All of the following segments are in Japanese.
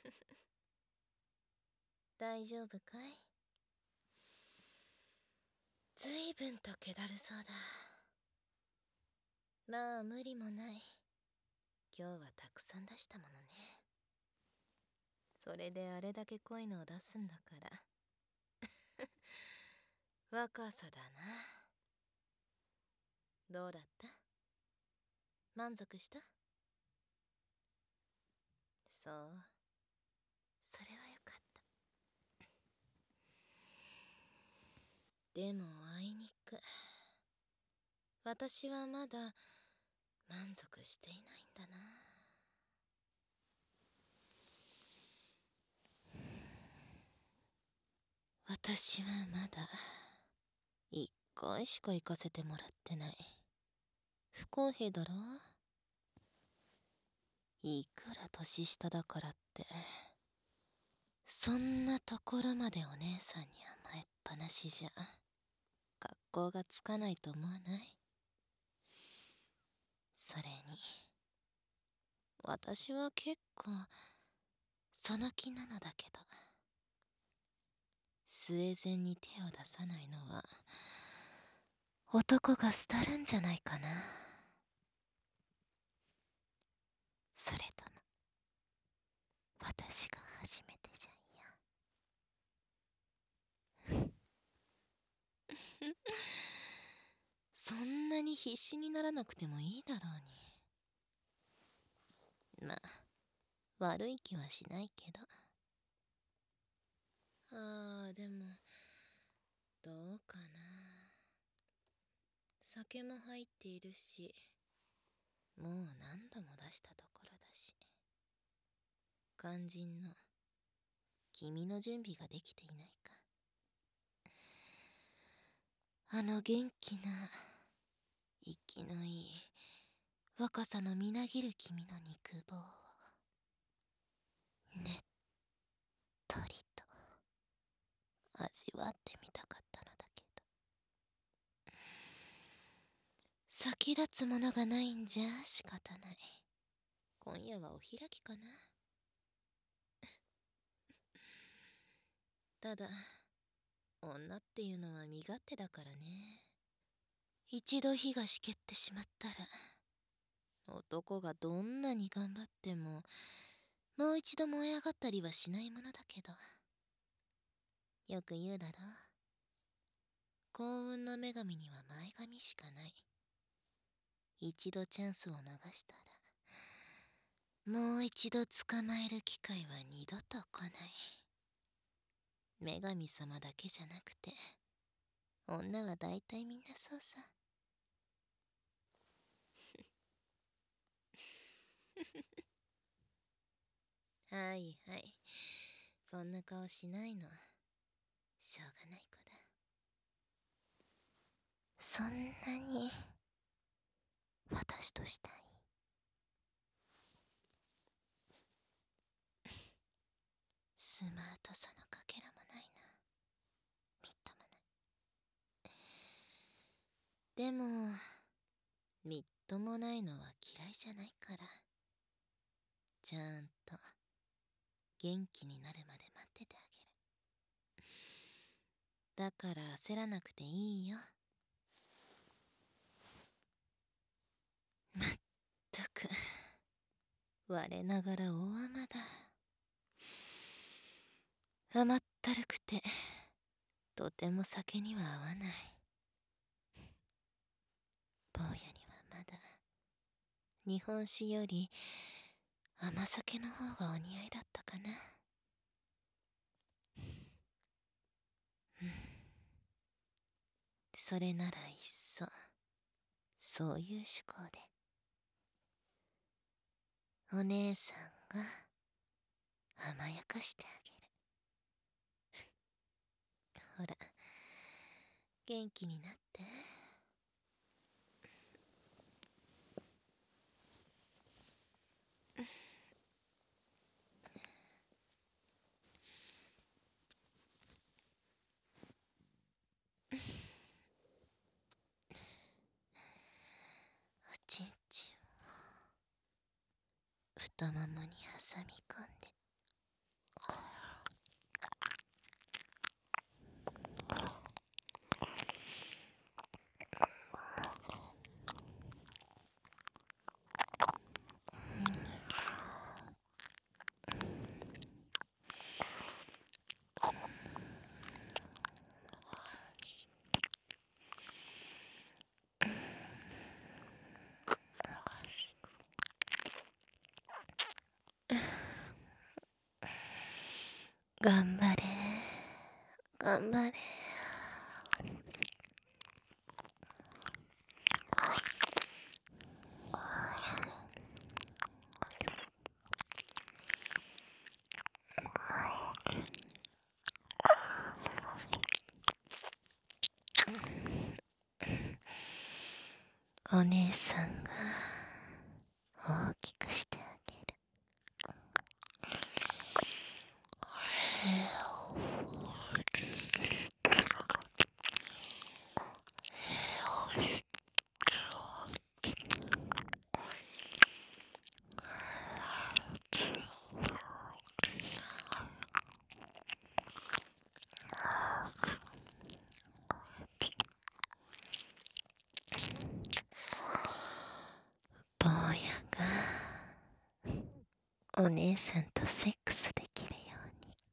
大丈夫かい？ずいぶんと気だるそうだ。まあ無理もない。今日はたくさん出したものね。それであれだけ濃いのを出すんだから。若さだな。どうだった？満足した？そう。それはよかった。でもあいにく私はまだ満足していないんだな。私はまだ一回しか行かせてもらってない。不公平だろ？いくら年下だからってそんなところまでお姉さんに甘えっぱなしじゃ格好がつかないと思わない？それに私は結構その気なのだけど、スウェーデンに手を出さないのは男が廃るんじゃないかな。それとも私が初めてじゃんや。そんなに必死にならなくてもいいだろうに。まあ悪い気はしないけど。でもどうかな。酒も入っているし、もう何度も出したところだし、肝心の君の準備ができていないか。あの元気な息のいい若さのみなぎる君の肉棒をねっとりと味わってみたかったのだけど、先立つものがないんじゃ仕方ない。今夜はお開きかな。ただ女っていうのは身勝手だからね。一度火がしけってしまったら男がどんなに頑張ってももう一度燃え上がったりはしないものだけど、よく言うだろう。幸運の女神には前髪しかない。一度チャンスを逃したらもう一度捕まえる機会は二度と来ない。女神様だけじゃなくて女は大体みんなそうさ。はいはい、そんな顔しないの。しょうがない子だ。そんなに私としたい？スマートさのかけらもないな。みっともない。でもみっともないのは嫌いじゃないから、ちゃんと元気になるまで待っててあげる。だから焦らなくていいよ。まったく我ながら大甘だ。甘ったるくてとても酒には合わない。坊やにはまだ日本酒より甘酒の方がお似合いだったかな。それならいっそそういう趣向でお姉さんが甘やかしてあげる。ほら元気になって。おちんちんを太ももに挟み込んで頑張れ頑張れ。お姉さんが大きくしてあげる。坊やがお姉さんとセックスできるように。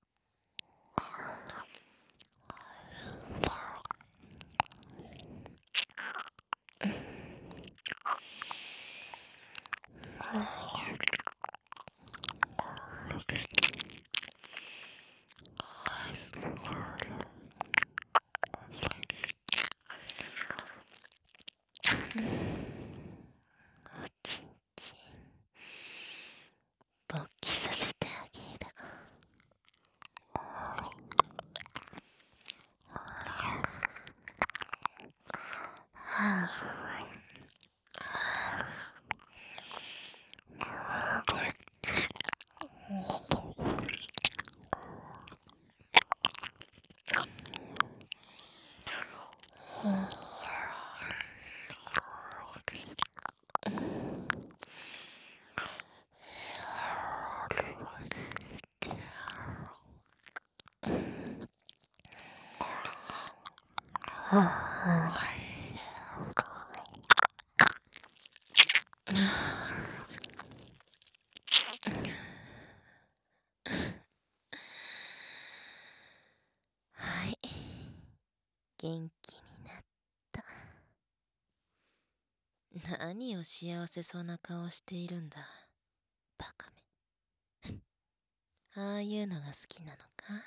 おちんちん勃起させてあげる。はい、元気になった。何を幸せそうな顔しているんだ、バカめ。ああいうのが好きなのか。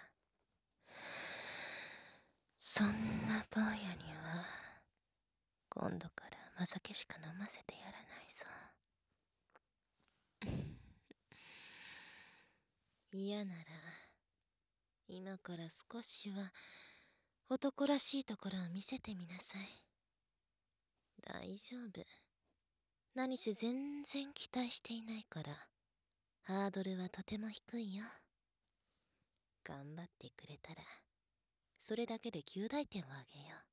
そんな坊やには今度から甘酒しか飲ませてやらないぞ。嫌なら今から少しは男らしいところを見せてみなさい。大丈夫。何せ全然期待していないからハードルはとても低いよ。頑張ってくれたらそれだけで9大点をあげよ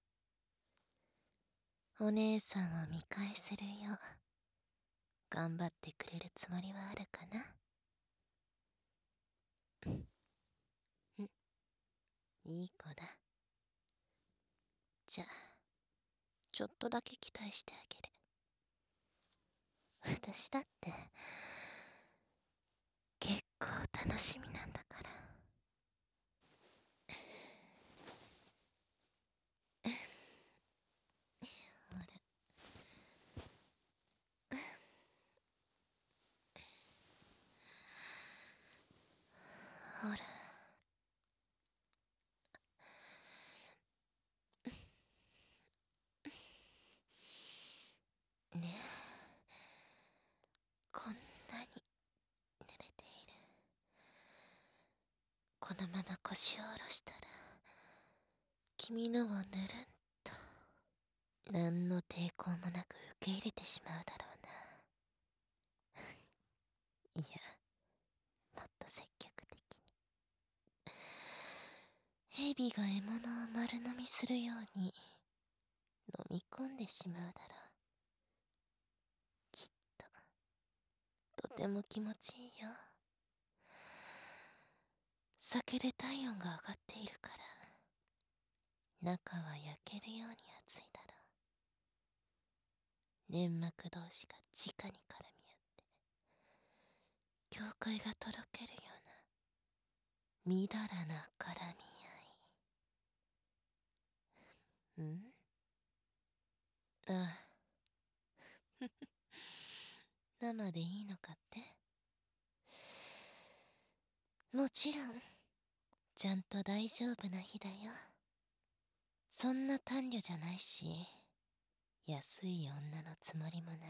う。お姉さんを見返せるよ。頑張ってくれるつもりはあるかな。いい子だ。じゃあちょっとだけ期待してあげる。私だって結構楽しみなんだから。ほらほらねえ、こんなに濡れている。このまま腰を下ろしたら君のをぬるんと何の抵抗もなく受け入れてしまうだろうな。いや、もっと積極的に。蛇が獲物を丸飲みするように飲み込んでしまうだろう。きっととても気持ちいいよ。酒で体温が上がっているから中は焼けるように熱いだろう。粘膜同士が直に絡み合って境界がとろけるようなみだらな絡み合い。ああ生でいいのかって。もちろんちゃんと大丈夫な日だよ。そんな短慮じゃないし、安い女のつもりもない。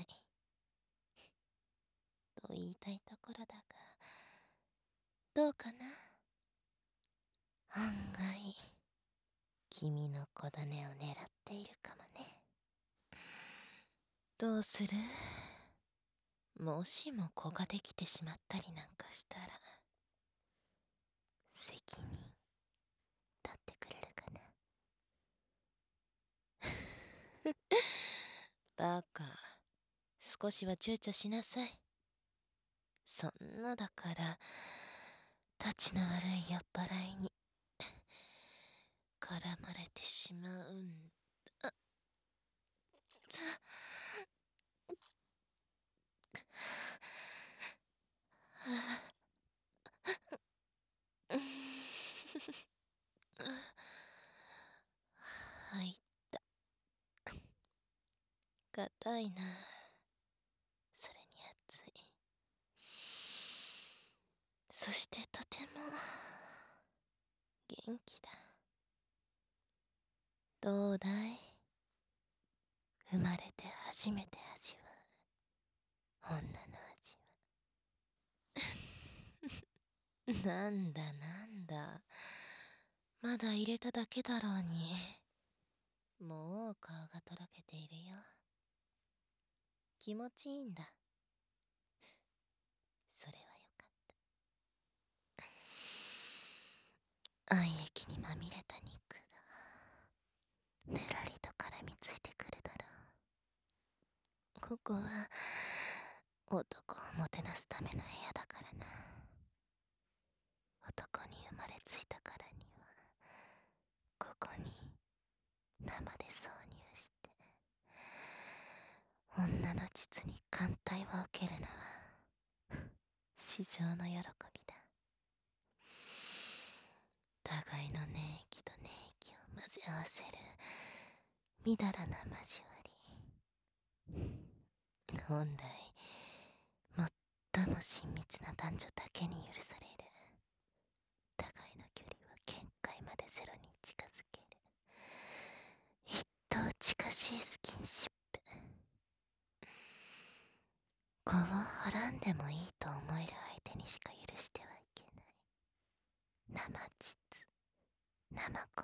と言いたいところだが、どうかな。案外、君の子種を狙っているかもね。どうする？もしも子ができてしまったりなんかしたら、責任取ってくれるかな。バカ、少しは躊躇しなさい。そんなだから立ちの悪い酔っ払いに絡まれてしまうんだ。入った。硬いな。それに熱い。そしてとても元気だ。どうだい？生まれて初めて味わう女の味は。なんだなんだ、まだ入れただけだろうに。もう顔がとろけているよ。気持ちいいんだ。それはよかった。愛液にまみれた肉がぬらりと絡みついてくるだろう。ここは男をもてなすための部屋だからな。男に生まれついたからにはここに生で挿入して女の膣に歓待を受けるのは至上の喜びだ。互いの粘液と粘液を混ぜ合わせるみだらな交わり。本来最も親密な男女だけに許される互いの距離は限界までゼロに近づける一等近しいスキンシップ。子をはらんでもいいと思える相手にしか許してはいけない生膣生交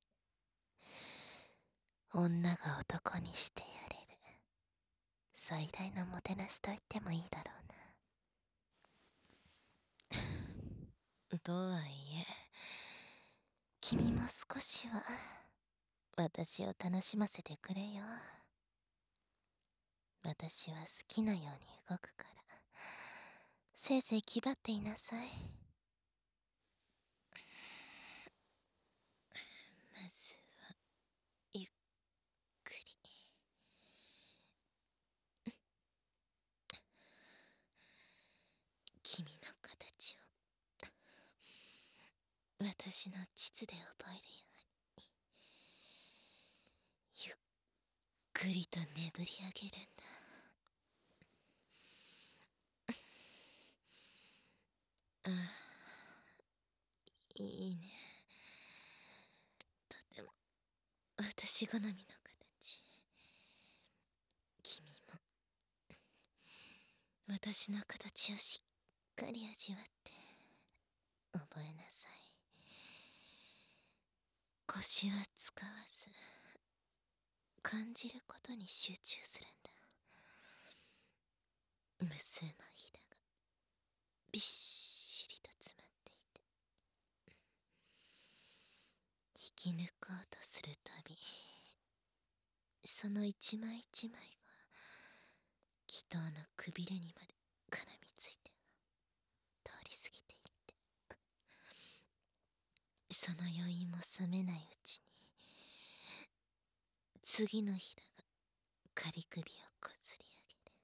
尾。女が男にしてやれる最大のもてなしと言ってもいいだろうな。とはいえ君も少しは私を楽しませてくれよ。私は好きなように動くからせいぜい気張っていなさい。まずはゆっくり。君の形を私の膣で覚えるようにゆっくりと眠り上げるんだ。ああ、いいね。とても私好みの形。君も私の形をしっかり味わって覚えなさい。腰は使わず感じることに集中するんだ。無数のひだがびっしりと詰まっていて引き抜こうとするたびその一枚一枚が祈祷のくびれにまで絡みついては通り過ぎていってその余韻も冷めないうちに次のひだが仮首をこすり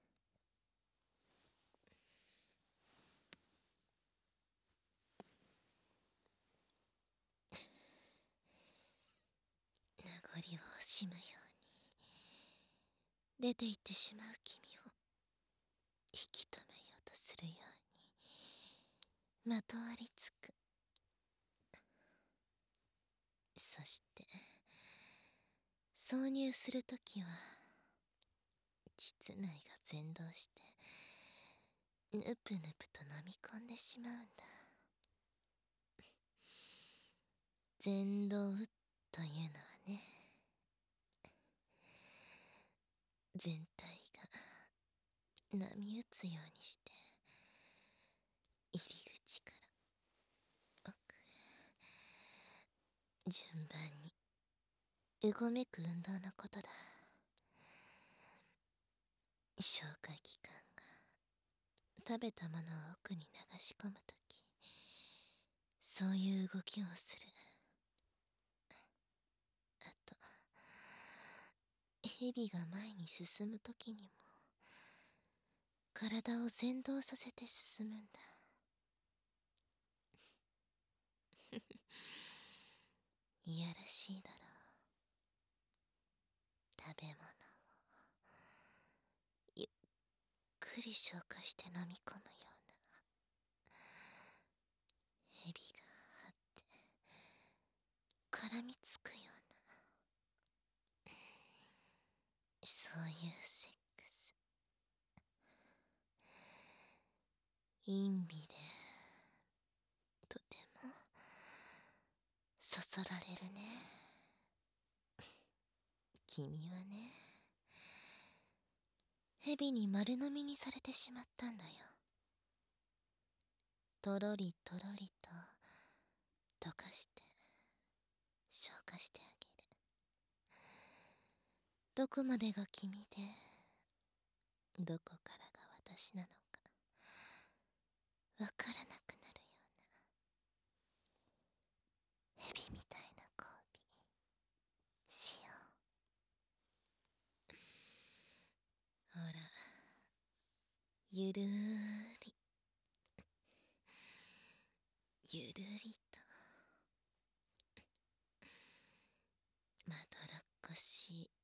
上げる。名残を惜しむように出て行ってしまう君を引き止めようとするようにまとわりつく。 そして挿入するときは膣内が前動してぬぷぬぷと飲み込んでしまうんだ。前動というのはね、全体が波打つようにして入り口から奥へ順番にうごめく運動のことだ。消化器官が食べたものを奥に流し込むとき、そういう動きをする。あと蛇が前に進むときにも体を前動させて進むんだ。いやらしいだろう。食べ物をゆっくり消化して飲み込むような、蛇が張って絡みつくような、そういうセックス。陰美でとてもそそられるね。君はね、蛇に丸飲みにされてしまったんだよ。とろりとろりと溶かして消化してあげる。どこまでが君でどこからが私なのかわからなくなるような、蛇みたいな交尾しよう。ほら、ゆるーりゆるりとまどろっこしい、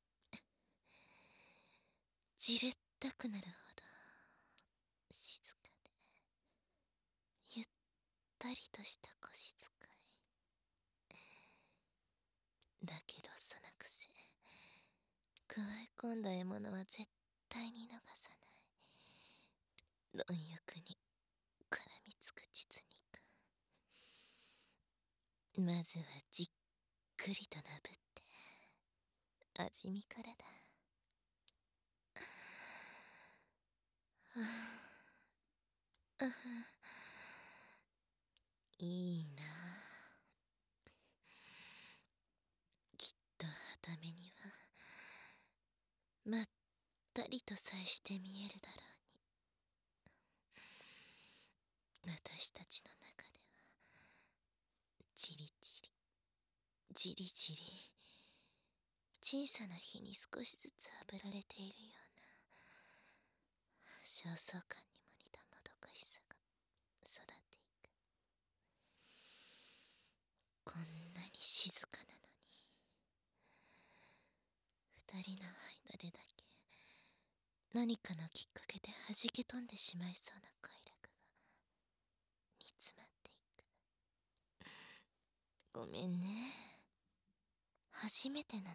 じれったくなるほど静かでゆったりとした腰使いだけど、そのくせ加え込んだ獲物は絶対に逃さない。貪欲に絡みつく膣肉。まずはじっくりとなぶって味見からだ。ああ、いいな。きっとはためにはまったりとさえして見えるだろうに。私たちの中ではじりじりじりじり小さな火に少しずつ炙られているような、焦燥感にも似たもどかしさが育っていく。こんなに静かなのに、二人の間でだけ何かのきっかけで弾け飛んでしまいそうな快楽が煮詰まっていく。ごめんね、初めてなのに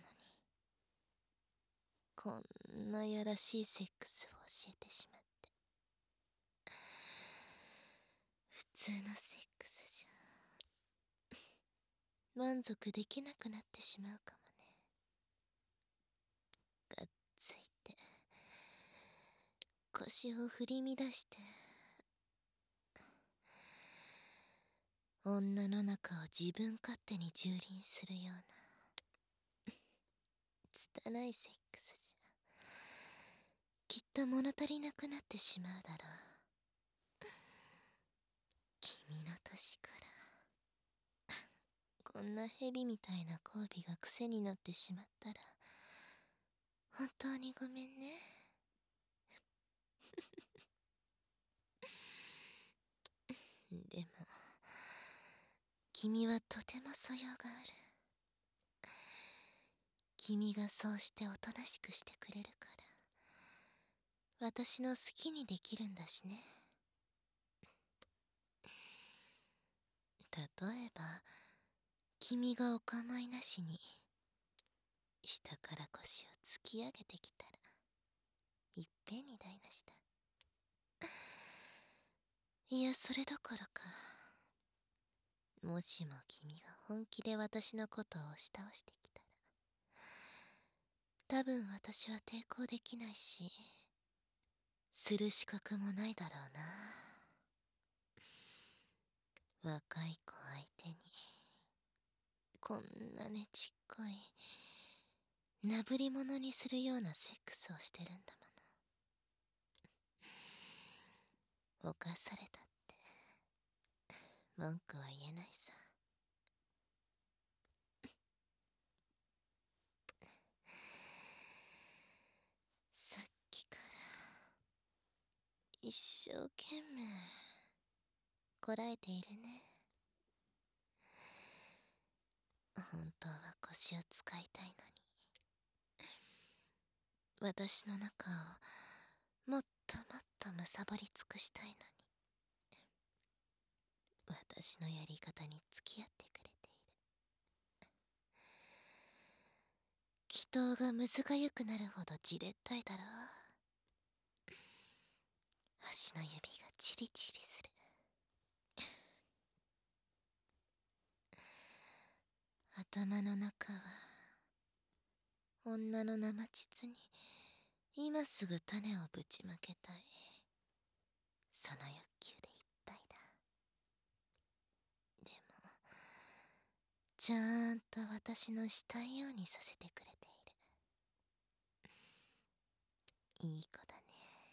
こんなやらしいセックスを教えてしまって。普通のセックスじゃ満足できなくなってしまうかもね。がっついて腰を振り乱して女の中を自分勝手に蹂躙するような拙いセックスじゃきっと物足りなくなってしまうだろう。君の年からこんな蛇みたいな交尾が癖になってしまったら本当にごめんね。でも君はとても素養がある。君がそうしておとなしくしてくれるから私の好きにできるんだしね。例えば君がお構いなしに下から腰を突き上げてきたらいっぺんに台無しだ。いや、それどころか、もしも君が本気で私のことを押し倒してきたら、多分私は抵抗できないし、する資格もないだろうな。若い子相手にこんなねちっこいなぶり者にするようなセックスをしてるんだもの。犯されたって文句は言えないさ。さっきから一生懸命こらえているね。本当は腰を使いたいのに、私の中をもっともっとむさぼり尽くしたいのに、私のやり方に付き合ってくれている。祈祷がむずがゆくなるほどじれったいだろう。足の指がチリチリする。頭の中は女の生膣に今すぐ種をぶちまけたい、その欲求でいっぱいだ。でもちゃんと私のしたいようにさせてくれている。いい子だね。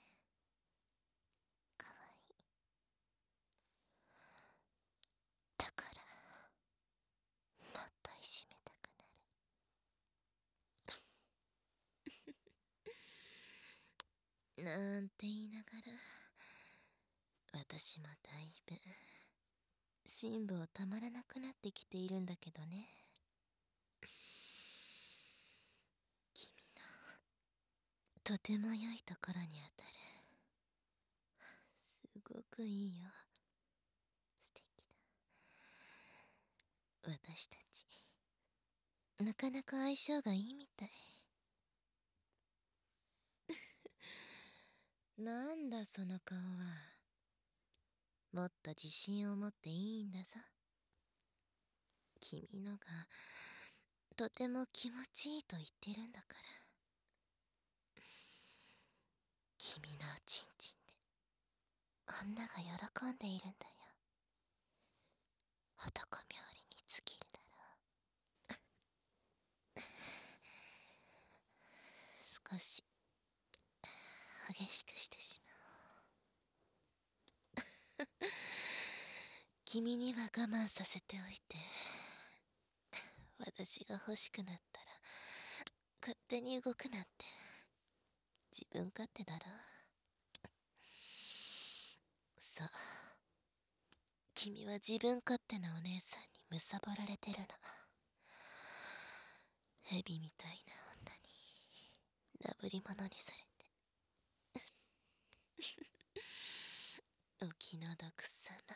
かわいい。だからもっといじめたくなる。なんて言いながら、私もだいぶ辛抱たまらなくなってきているんだけどね。君のとても良いところに当たる。すごくいいよ。素敵だ。私たちなかなか相性がいいみたい。なんだその顔は。もっと自信を持っていいんだぞ。君のがとても気持ちいいと言ってるんだから。君のおちんちんで女が喜んでいるんだよ。男冥利に尽きるだろう。少し激しくしてしまおう。君には我慢させておいて、私が欲しくなったら勝手に動くなんて自分勝手だろ。そう、君は自分勝手なお姉さんに貪られてるの。蛇みたいな女になぶり者にされて。お気の毒さま。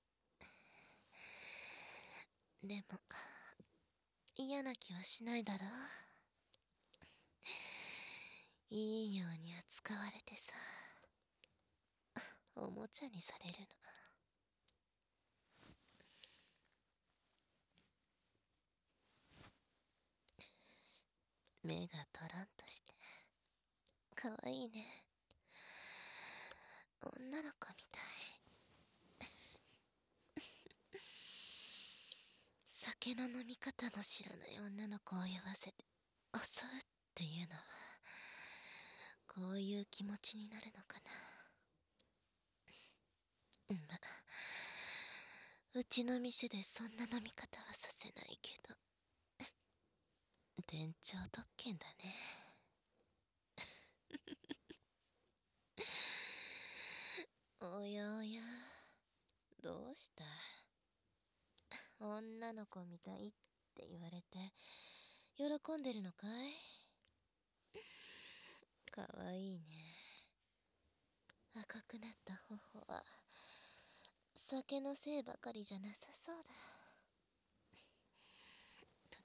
でも嫌な気はしないだろう。いいように扱われてさ、おもちゃにされるの。目がトロンとしてかわいいね。女の子みたい。酒の飲み方も知らない女の子を酔わせて襲うっていうのはこういう気持ちになるのかな。ま、うちの店でそんな飲み方はさせないけど、店長特権だね。おやおや、どうした？女の子みたいって言われて喜んでるのかい？かわいいね。赤くなった頬は酒のせいばかりじゃなさそうだ。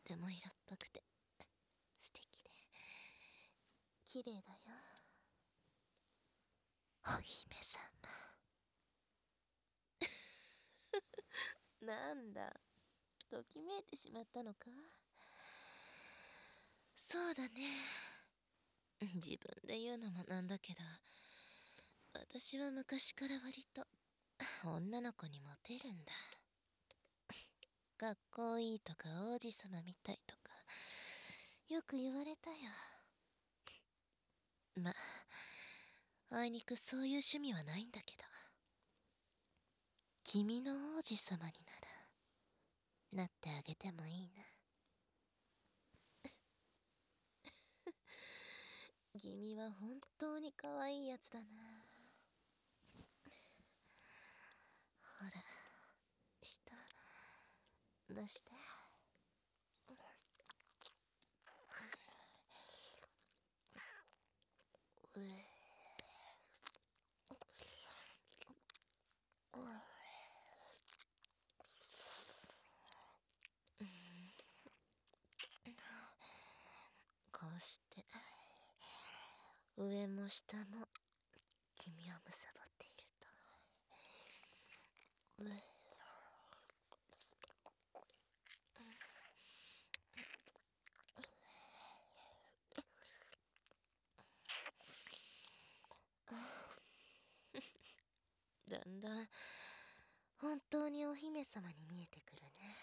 ても色っぽくて素敵で綺麗だよ、お姫様。なんだ、ときめいてしまったのか。そうだね、自分で言うのもなんだけど、私は昔から割と女の子にモテるんだ。かっこいいとか王子様みたいとかよく言われたよ。ま、あいにくそういう趣味はないんだけど、君の王子様になってあげてもいいな。君は本当に可愛いやつだな。ほら、舌出して。こうして上も下も君をむさぼっていると、だんだん本当にお姫様に見えてくるね。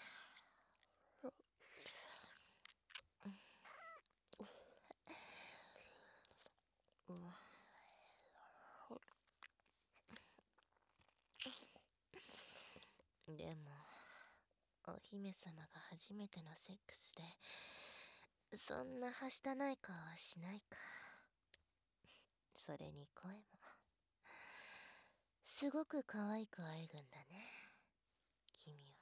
でもお姫様が初めてのセックスでそんなはしたない顔はしないか。それに声もすごく可愛くあえぐんだね、君は。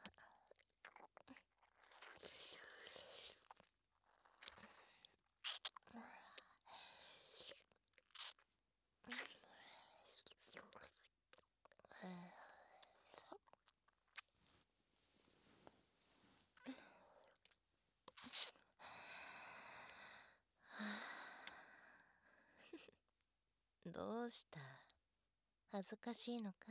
どうした、恥ずかしいのか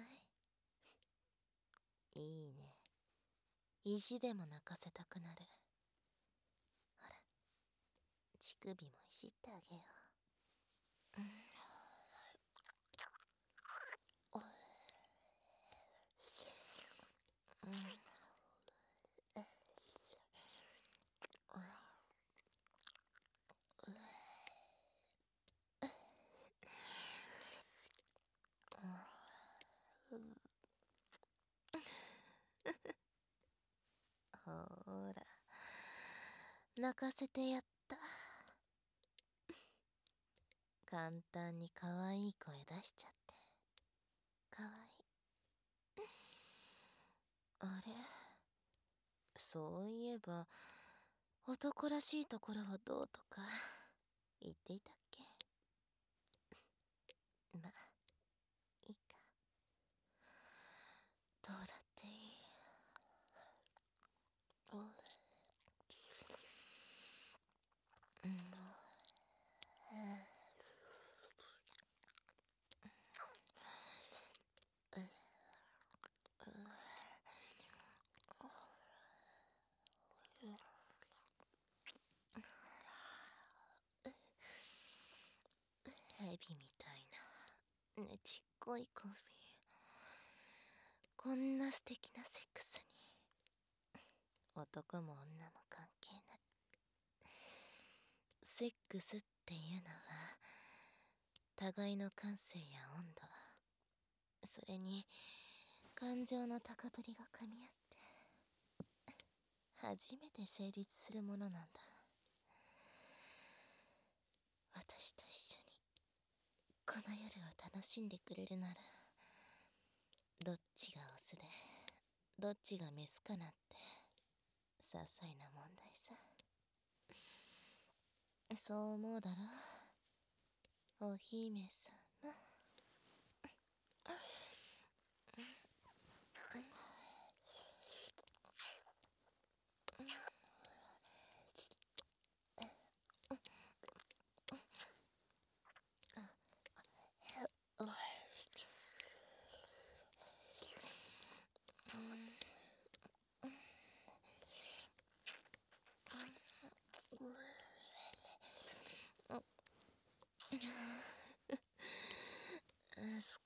い。いいね、意地でも泣かせたくなる。ほら、乳首もいじってあげよう。ほーら、泣かせてやった。簡単に可愛い声出しちゃって可愛い。あれ、そういえば男らしいところはどうとか言っていたっけ。ま、いいか、どうだっていい。ヘビみたいなねちっこいコーヒー、こんな素敵なセックスに男も女も関係ない。セックスっていうのは互いの感性や温度、それに感情の高ぶりが噛み合って初めて成立するものなんだ。私と一緒にこの夜を楽しんでくれるなら、どっちがオスでどっちがメスかなんて些細な問題さ。そう思うだろ、お姫様。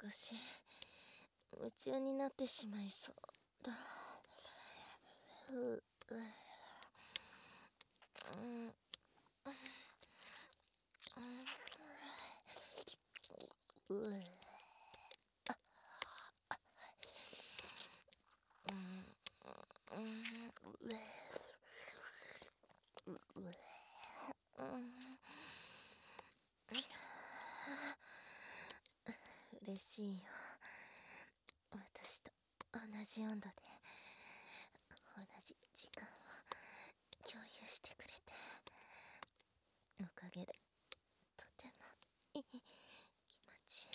少し夢中になってしまいそうだ。嬉しいよ。私と同じ温度で同じ時間を共有してくれて、おかげでとてもいい気持ち。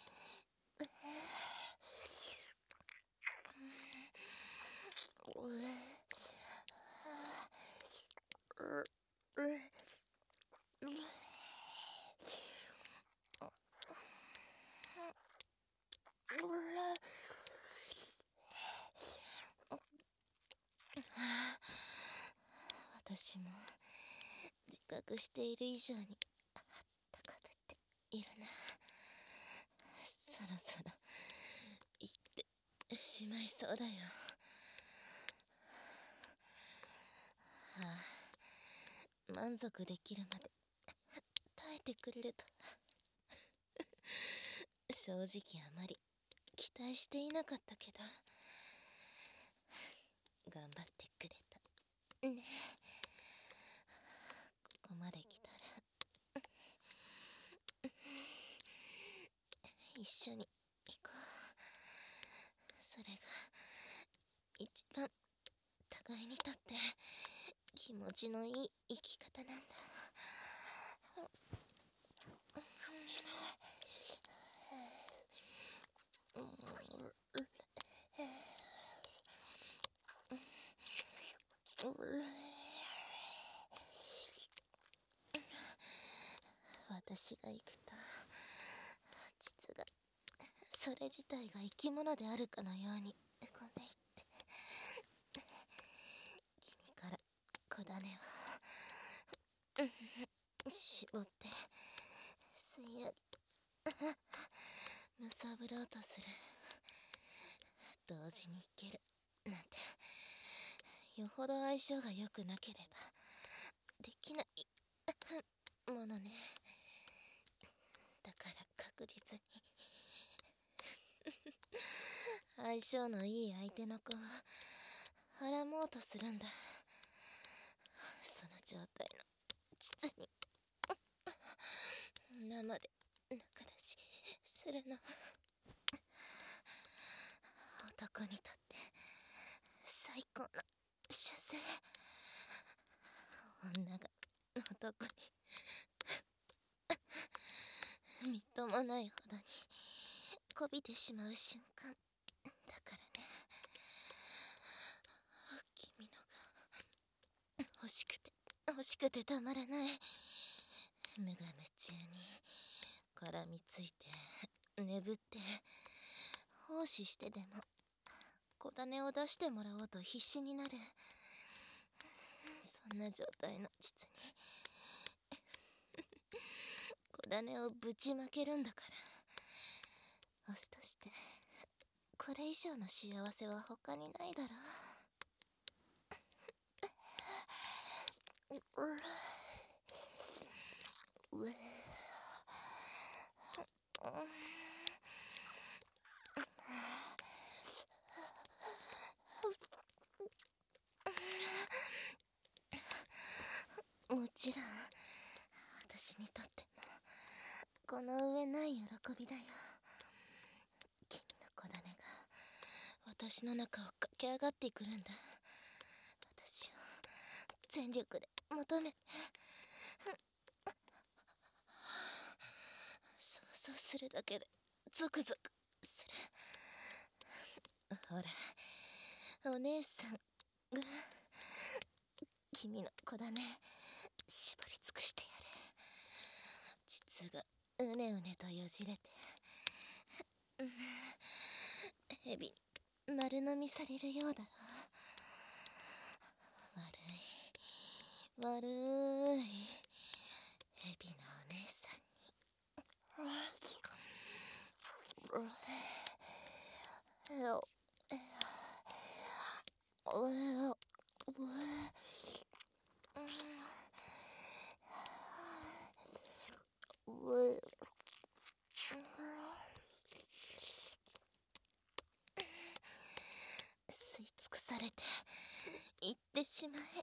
私も自覚している以上に高ぶっているな。そろそろ行ってしまいそうだよ。満足できるまで耐えてくれると正直あまり期待していなかったけど、頑張ってくれたね。ここまで来たら一緒に行こう。それが一番互いにとって気持ちのいい生き方なんだ。私が行くと実がそれ自体が生き物であるかのようにうごめいて、君から小種を絞って吸い上げむさぶろうとする。同時にいけるなんてよほど相性が良くなければできないものね。だから確実に相性のいい相手の子をはらもうとするんだ。その状態の膣に生で仲出しするの。男にとって最高の射精。女が男にみっともないほどにこびてしまう瞬間だからね。君のが欲しくてたまらない。無我夢中に絡みついて眠って奉仕してでも小種を出してもらおうと必死になる。そんな状態の膣に小種をぶちまけるんだから、オスとしてこれ以上の幸せは他にないだろう。もちろん私にとってもこの上ない喜びだよ。君の小種が私の中を駆け上がってくるんだ。私を全力で求めて。想像するだけでゾクゾクする。ほら、お姉さんが君の小種絞り尽くしてやる。膣がうねうねとよじれて蛇に丸飲みされるようだろ。悪い蛇のお姉さんに吸い尽くされていってしまえ。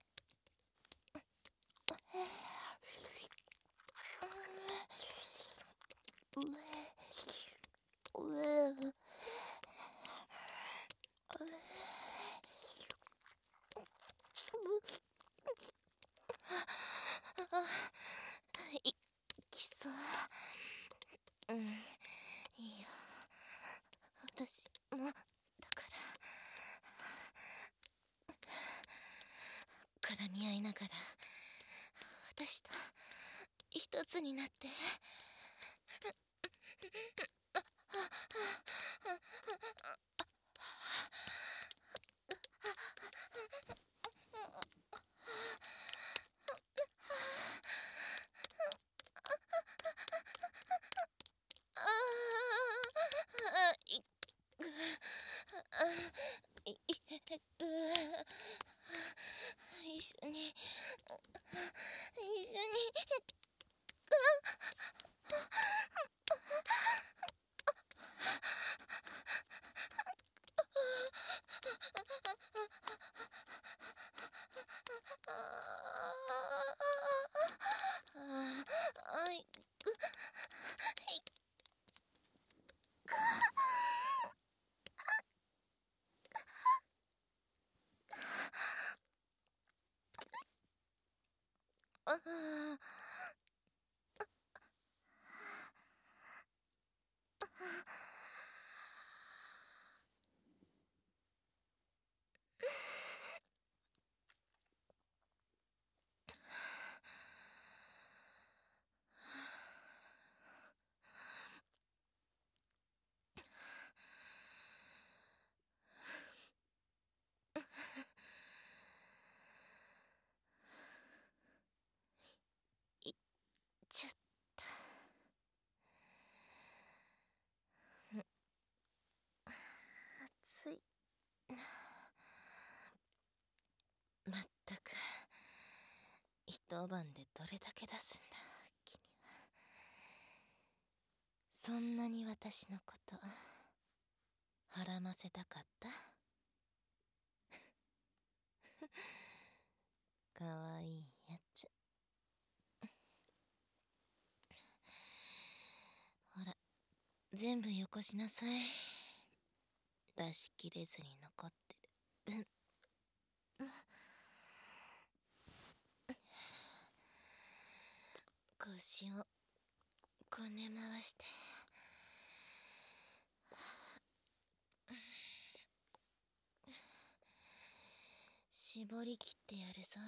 いきそう。うん、いいよ。私もだから絡み合いながら私と一つになって。一緒にちょっと暑い。まったく一晩でどれだけ出すんだ君は。そんなに私のことはらませたかった？かわいいやつ。ほら全部よこしなさい。出し切れずに残ってる分。腰をこね回して絞り切ってやるぞ。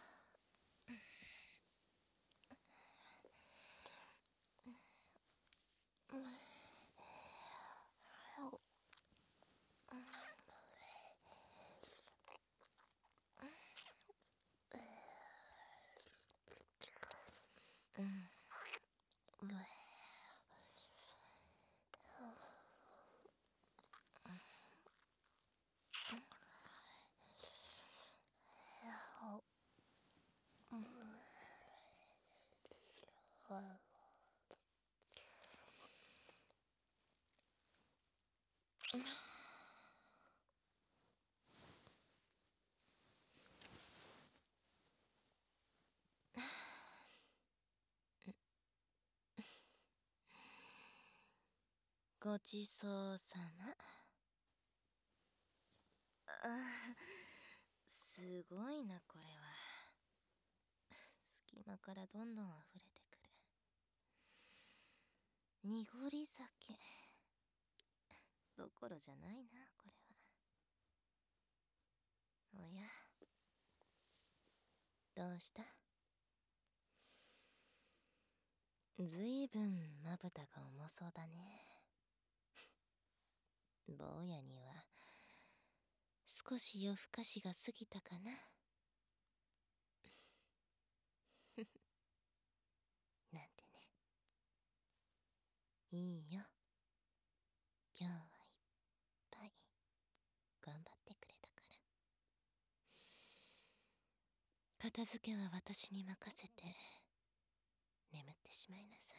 ごちそうさま。すごいなこれは。隙間からどんどん溢れてくる濁り酒どころじゃないなこれは。おやどうした？ずいぶんまぶたが重そうだね。坊やには少し夜更かしが過ぎたかな。なんてね。いいよ今日はいっぱい片付けは私に任せて眠ってしまいなさ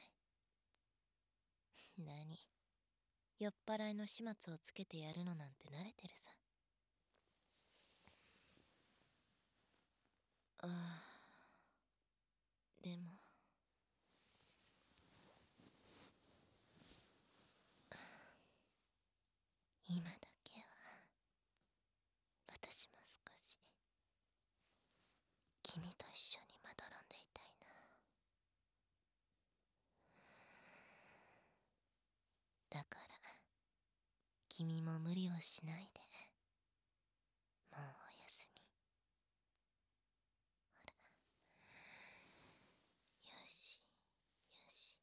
い。何、酔っ払いの始末をつけてやるのなんて慣れてるさ。ああ、でも今だけは私も少し君と一緒にまどろんでいたいな。だから君も無理をしないで、もうおやすみ。ほら、よしよし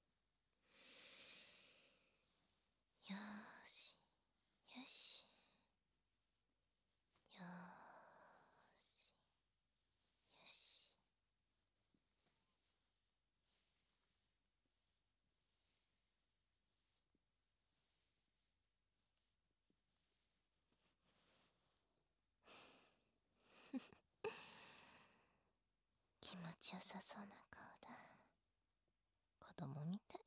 よーしよしよーしよし。気持ちよさそうな顔だ。子供みたい。